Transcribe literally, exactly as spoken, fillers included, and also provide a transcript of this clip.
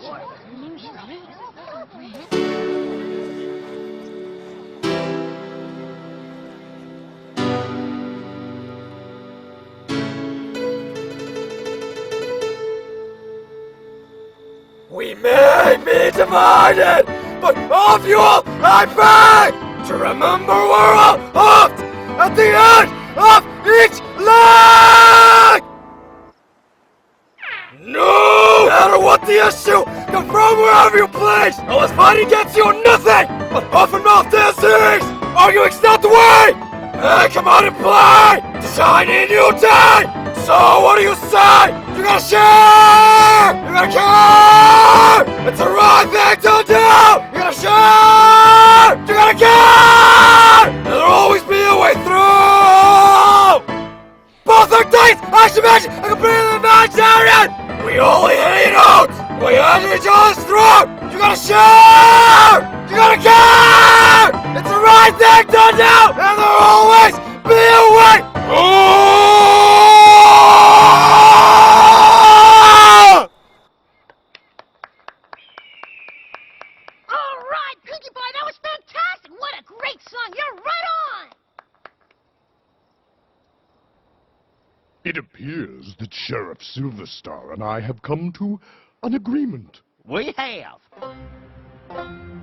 We may be divided, but of you all I beg to remember we're all hooked at the end of each leg! No matter what the issue, confront wherever you please! Unless fighting gets you nothing but open-mouth disease! Arguing's not the way! Hey, come on and play! Design in you die! So what do you say? You gotta share! You gotta care! It's the right thing to do! You gotta share! You gotta care! And there'll always be a way through! Both are dates! Action, I completely vegetarian! We only hate out! We under each other's throat! You gotta share! You gotta care! It's the right thing to do! And there'll always be a way! Oh! All right, Pinkie Pie, that was fantastic! What a great song! You're right on! It appears that Sheriff Silverstar and I have come to an agreement. We have.